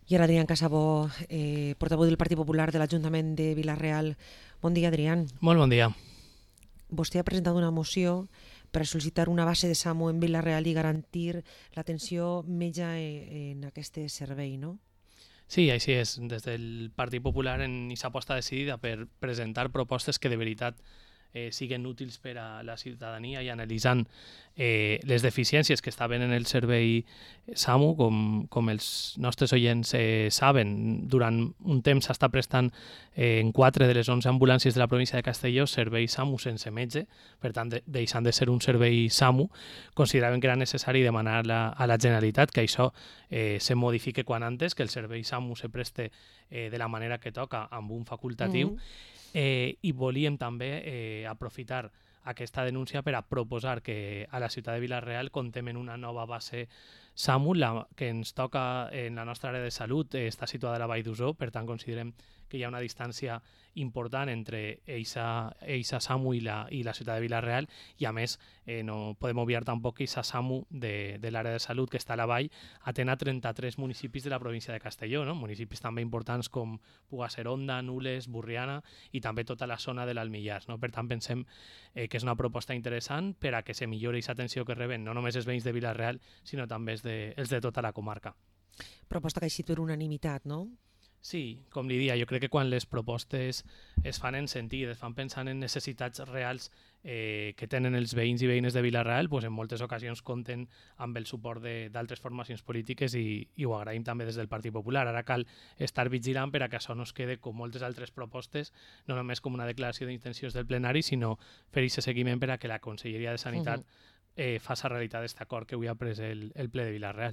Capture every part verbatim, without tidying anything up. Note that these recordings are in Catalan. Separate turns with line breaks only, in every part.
I ara Adrián Casabó, eh, portaveu del Partit Popular de l'Ajuntament de Vila-real. Bon dia, Adrián.
Molt bon dia.
Vostè ha presentat una moció per a sol·licitar una base de SAMU en Vila-real i garantir l'atenció metge en aquest servei, no?
Sí, així és. Des del Partit Popular en aquesta aposta decidida per presentar propostes que de veritat eh, siguen útils per a la ciutadania i analitzant eh, les deficiències que estaven en el servei SAMU, com, com els nostres oients eh, saben, durant un temps s'està prestant eh, en quatre de les onze ambulàncies de la província de Castelló servei SAMU sense metge, per tant de, deixant de ser un servei SAMU, consideraven que era necessari demanar la, a la Generalitat que això eh, se modifique quan antes, que el servei SAMU se preste eh, de la manera que toca amb un facultatiu. Mm-hmm. Eh, I volíem també eh, aprofitar aquesta denúncia per a proposar que a la ciutat de Vila-real contem en una nova base SAMU, la, que ens toca en la nostra àrea de salut, eh, està situada a la Vall d'Uso, per tant considerem que hi ha una distància important entre eixa, eixa SAMU i la, i la ciutat de Vila-real, i a més eh, no podem obviar tampoc que eixa SAMU de, de l'àrea de salut que està a la Vall atén a trenta-tres municipis de la província de Castelló, no? Municipis també importants com Puga Seronda, Nules, Burriana i també tota la zona de l'Almillars, no? Per tant pensem eh, que és una proposta interessant per a que se millori aquesta atenció que reben no només els veïns de Vila-real sinó també els de, els de tota la comarca.
Proposta que ha eixit per unanimitat, no?
Sí, com li dia, jo crec que quan les propostes es fan en sentit, es fan pensant en necessitats reals eh, que tenen els veïns i veïnes de Vila-real, pues en moltes ocasions compten amb el suport d'altres formacions polítiques i, i ho agraïm també des del Partit Popular. Ara cal estar vigilant per a que això no es quede com moltes altres propostes, no només com una declaració d'intencions del plenari, sinó fer aquest seguiment per a que la Conselleria de Sanitat uh-huh. eh, faci realitat aquest acord que avui ha pres el, el ple de Vila-real.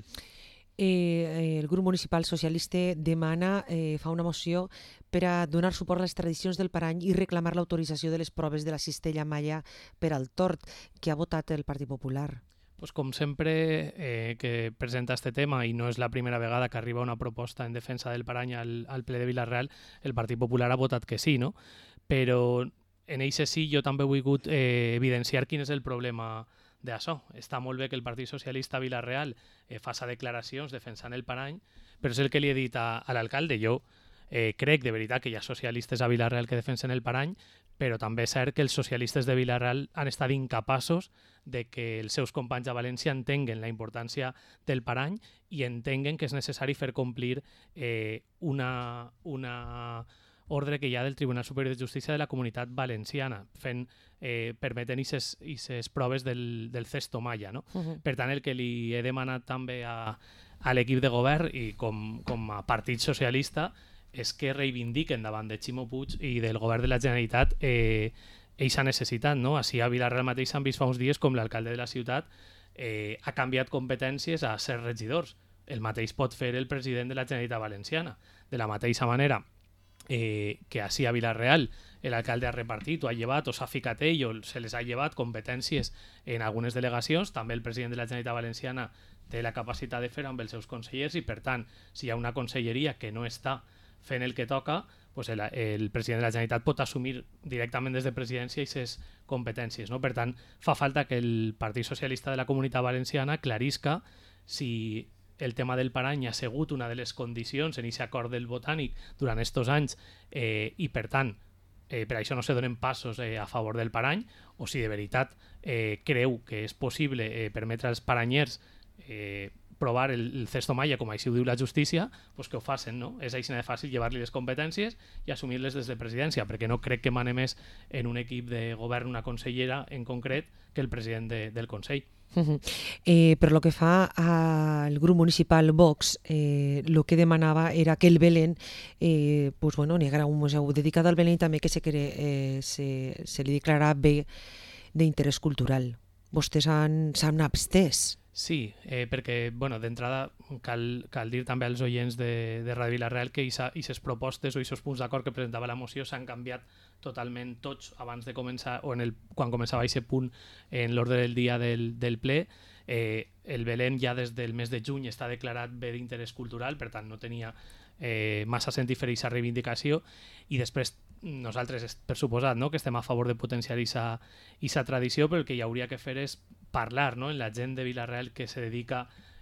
Eh, el grup municipal socialista demana, eh, fa una moció per a donar suport a les tradicions del Parany i reclamar l'autorització de les proves de la cistella malla per al tord, que ha votat el Partit Popular.
Pues com sempre eh, que presenta este tema, i no és la primera vegada que arriba una proposta en defensa del Parany al, al ple de Vila-real, el Partit Popular ha votat que sí, no? Però en eixe sí jo també he volgut eh, evidenciar quin és el problema d'això. Està molt bé que el Partit Socialista a Vila-real eh, faça declaracions defensant el Parany, però és el que li he dit a, a l'alcalde. Jo eh, crec de veritat que hi ha socialistes a Vila-real que defensen el Parany, però també és cert que els socialistes de Vila-real han estat incapaços de que els seus companys a València entenguen la importància del Parany i entenguen que és necessari fer complir eh, una... una ordre que hi ha del Tribunal Superior de Justícia de la Comunitat Valenciana, fent, eh, permetent aquestes proves del, del cesto malla. No? Uh-huh. Per tant, el que li he demanat també a, a l'equip de govern i com, com a Partit Socialista és que reivindiquen davant de Ximo Puig i del govern de la Generalitat eh, eixa necessitat. No? Així a Vila-real mateix s'han vist fa uns dies com l'alcalde de la ciutat eh, ha canviat competències a ser regidors. El mateix pot fer el president de la Generalitat Valenciana. De la mateixa manera Eh, que així a Vila-real l'alcalde ha repartit o ha llevat o s'ha ficat ell o se les ha llevat competències en algunes delegacions, també el president de la Generalitat Valenciana té la capacitat de fer amb els seus consellers i per tant, si hi ha una conselleria que no està fent el que toca, pues el, el president de la Generalitat pot assumir directament des de presidència aquestes competències. No? Per tant, fa falta que el Partit Socialista de la Comunitat Valenciana clarisca si el tema del Parany ha sigut una de les condicions en aquest acord del Botànic durant aquests anys eh, i per tant eh, per això no se donen passos eh, a favor del Parany, o si de veritat eh, creu que és possible eh, permetre als paranyers eh, provar el, el cesto malla, com així ho diu la justícia, pues que ho facin, no? És així de fàcil llevar-li les competències i assumir-les des de presidència, perquè no crec que mane més en un equip de govern una consellera en concret que el president de, del Consell.
Uh-huh. Eh, per lo que fa al grup municipal Vox, eh, lo que demanava era que el Belén eh, pues bueno, n'hi haguera un museu dedicat al Belén i també que se, eh, se, se li declararà bé d'interès cultural. Vostès s'han abstès.
Sí, eh, perquè bueno, d'entrada cal, cal dir també als oients de, de Ràdio Vila-real que aquestes propostes o aquests punts d'acord que presentava la moció s'han canviat totalment tots abans de començar, o en el, quan començava aquest punt en l'ordre del dia del, del ple. Eh, el Belén ja des del mes de juny està declarat bé d'interès cultural, per tant no tenia eh, massa sentit fer aquesta reivindicació, i després nosaltres, per suposat, no, que estem a favor de potenciar aquesta tradició, però el que hi hauria que fer és parlar, no, en la gent de Vila-real que se dedica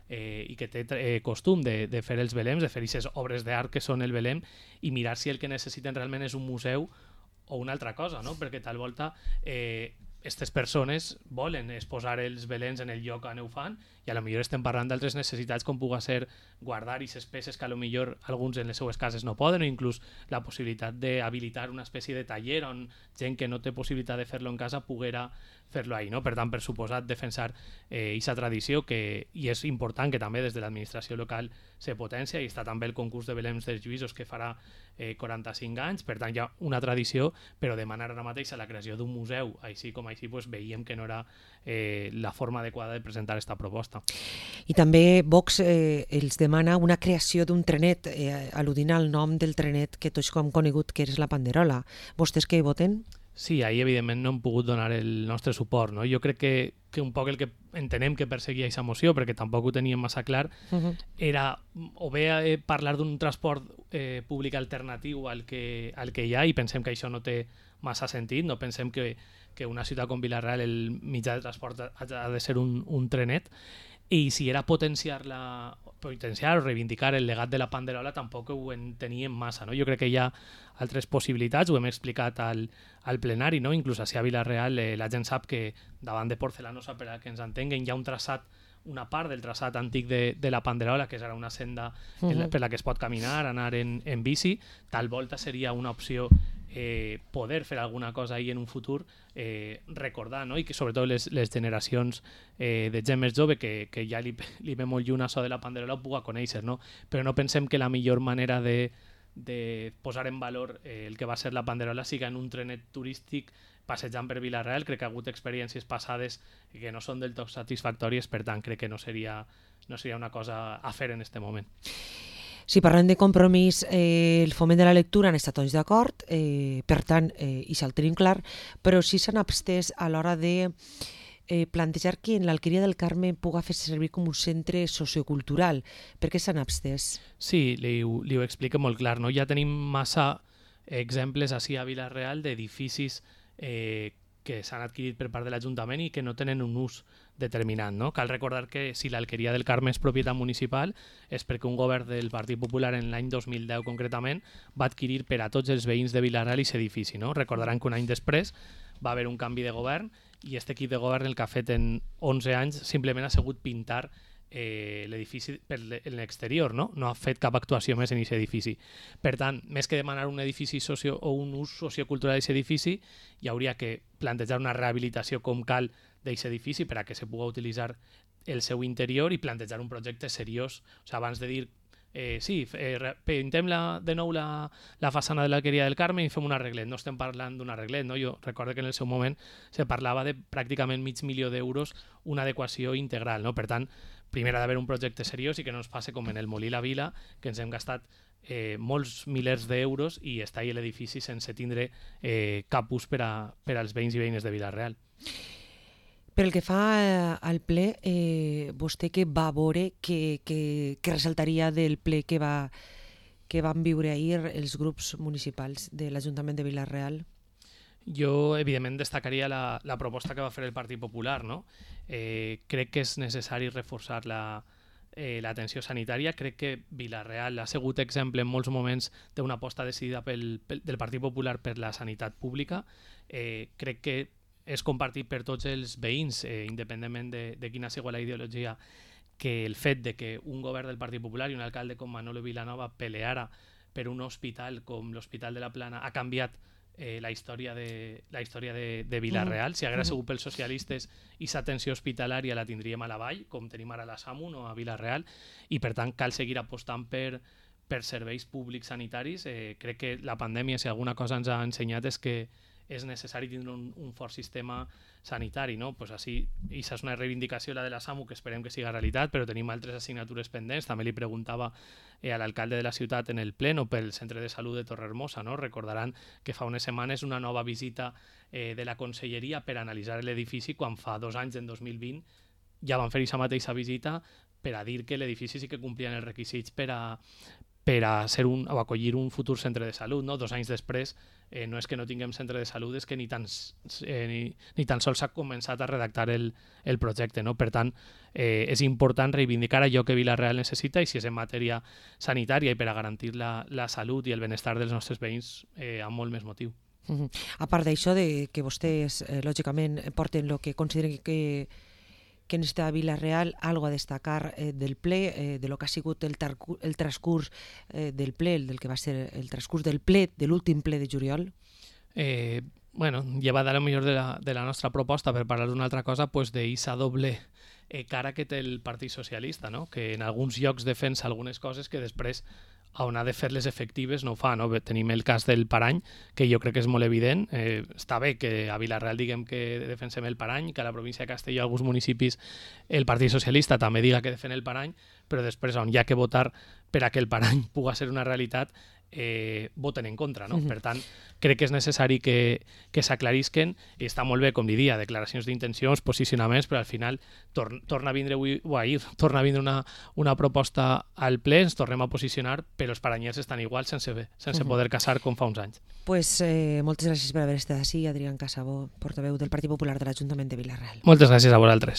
eh, i que té eh, costum de, de fer els belems, de fer aquestes obres d'art que són el belem, i mirar si el que necessiten realment és un museu o una altra cosa, no? Perquè tal volta eh, aquestes persones volen exposar els belems en el lloc on ho fan, i a lo millor estem parlant d'altres necessitats com pugui ser guardar aquestes peces que a lo millor alguns en les seues cases no poden, o inclús la possibilitat d'habilitar una espècie de taller on gent que no té possibilitat de fer-lo en casa poguera fer-lo ahí, no? Per tant, per suposat, defensar aquesta eh, tradició, que, i és important que també des de l'administració local se potència, i està també el concurs de belems dels Lluïsos que farà eh, quaranta-cinc anys, per tant hi ha una tradició, però demanar ara mateix a la creació d'un museu, així com així pues, veiem que no era eh, la forma adequada de presentar aquesta proposta.
I també Vox eh, els demana una creació d'un trenet, eh, al·ludint al nom del trenet que tots hem conegut, que és la Panderola. Vostès què hi voten?
Sí, ahí evidentment no hem pogut donar el nostre suport, no? Jo crec que, que un poc el que entenem que perseguia aquesta moció, perquè tampoc ho teníem massa clar, uh-huh. era o bé eh, parlar d'un transport eh, públic alternatiu al que, al que hi ha, i pensem que això no té massa sentit, no pensem que, que una ciutat com Vila-real el mitjà de transport ha, ha de ser un, un trenet, i si era potenciar la potenciar o reivindicar el legat de la Panderola tampoc ho enteníem massa, no? Jo crec que hi ha altres possibilitats, ho hem explicat al, al plenari, no? Inclús a Vila-real eh, la gent sap que davant de Porcelanosa, per a que ens entenguen, hi ha un traçat, una part del traçat antic de, de la Panderola, que és ara una senda uh-huh. la, per la que es pot caminar, anar en, en bici, tal volta seria una opció eh, poder fer alguna cosa ahí en un futur, eh, recordar, no? I que sobretot les, les generacions eh, de gent més jove que, que ja li, li ve molt lluny això de la Panderola ho puga conèixer, no? Però no pensem que la millor manera de, de posar en valor eh, el que va ser la Panderola siga en un trenet turístic passejant per Vila-real. Crec que ha hagut experiències passades que no són del tot satisfactòries, per tant crec que no seria, no seria una cosa a fer en aquest moment.
Si parlem de Compromís, eh, el foment de la lectura han estat tots d'acord, eh, per tant, eh, i se'l tenim clar, però sí s'han abstès a l'hora de eh, plantejar que en l'Alqueria del Carme puga fer servir com un centre sociocultural. Per què s'han abstès?
Sí, li, li ho explica molt clar, no? Ja tenim massa exemples així a Vila-real d'edificis eh, que s'han adquirit per part de l'Ajuntament i que no tenen un ús determinant, no? Cal recordar que si l'Alqueria del Carme és propietat municipal és perquè un govern del Partit Popular en l'any dos mil deu concretament va adquirir per a tots els veïns de Vila-real aquest edifici, no? Recordaran que un any després va haver un canvi de govern i aquest equip de govern el que ha fet en onze anys simplement ha sigut pintar eh, l'edifici per l'exterior, no? No ha fet cap actuació més en aquest edifici. Per tant, més que demanar un edifici socio o un ús sociocultural d'aquest edifici, hi hauria que plantejar una rehabilitació com cal d'aquest edifici per a que se pugui utilitzar el seu interior i plantejar un projecte seriós. O sigui, abans de dir eh, sí, eh, pintem la, de nou la, la façana de l'Alqueria del Carme i fem un arreglet. No estem parlant d'un arreglet, no? Jo recordo que en el seu moment se parlava de pràcticament mig milió d'euros una adequació integral, no? Per tant, primer ha d'haver un projecte seriós i que no ens passe com en el Molí la Vila, que ens hem gastat eh, molts milers d'euros i està ahí l'edifici sense tindre eh, cap ús per, a, per als veïns i veïnes de Vila-real.
Per el que fa al ple, eh, vostè què va veure que, que, que ressaltaria del ple que, va, que van viure ahir els grups municipals de l'Ajuntament de Vila-real?
Jo, evidentment, destacaria la, la proposta que va fer el Partit Popular, no? Eh, crec que és necessari reforçar la, eh, l'atenció sanitària. Crec que Vila-real ha sigut exemple en molts moments d'una aposta decidida pel, pel, del Partit Popular per la sanitat pública. Eh, crec que és compartit per tots els veïns, eh, independentment de, de quina sigui la ideologia, que el fet de que un govern del Partit Popular i un alcalde com Manolo Vilanova peleara per un hospital com l'Hospital de la Plana ha canviat Eh, la història de, la història de, de Vila-real. Si hagués sigut pels socialistes i l'atenció hospitalària la tindríem a la Vall, com tenim ara a la SAMU, no a Vila-real, i per tant cal seguir apostant per, per serveis públics sanitaris. Eh, crec que la pandèmia, si alguna cosa ens ha ensenyat, és que és necessari tindre un, un fort sistema sanitari, no? Pues així, això és una reivindicació, la de la SAMU, que esperem que siga realitat, però tenim altres assignatures pendents. També li preguntava eh, a l'alcalde de la ciutat en el pleno pel centre de salut de Torrehermosa, no? Recordaran que fa unes setmanes una nova visita eh, de la conselleria per analitzar l'edifici, quan fa dos anys, en dos mil vint, ja van fer aquesta mateixa visita per a dir que l'edifici sí que complien els requisits per a per a ser un, o acollir un futur centre de salut. No? Dos anys després eh, no és que no tinguem centre de salut, és que ni tan, eh, ni, ni tan sols s'ha començat a redactar el, el projecte. No? Per tant, eh, és important reivindicar allò que Vila-real necessita, i si és en matèria sanitària i per a garantir la, la salut i el benestar dels nostres veïns, eh, amb molt més motiu.
Uh -huh. A part d'això, de que vostès, eh, lògicament, porten el que consideren que que en esta Vila-real algo a destacar eh, del ple, eh, de lo que ha sigut el, el transcurs eh, del ple, del que va ser el transcurs del ple, de l'últim ple de juliol?
Eh, bueno, llevada a lo millor de la, de la nostra proposta per parlar d'una altra cosa, pues d'eixa doble eh, cara que té el Partit Socialista, no? Que en alguns llocs defensa algunes coses que després on ha de fer-les efectives no ho fa. No? Tenim el cas del parany, que jo crec que és molt evident. Eh, està bé que a Vila-real diguem que defensem el parany, que a la província de Castelló, a alguns municipis, el Partit Socialista també diga que defen el parany, però després on hi ha que votar per a que el parany pugui ser una realitat, eh, voten en contra. No? Uh-huh. Per tant, crec que és necessari que, que s'aclarisquen, i està molt bé, com li dia, declaracions d'intencions, posicionaments, però al final tor torna a vindre avui, o ahir, torna a vindre una, una proposta al ple, ens tornem a posicionar, però els paranyers estan igual sense, sense uh-huh. poder casar com fa uns anys.
Pues eh, moltes gràcies per haver estat així, Adrián Casabó, portaveu del Partit Popular de l'Ajuntament de Vila-real.
Moltes gràcies a vosaltres.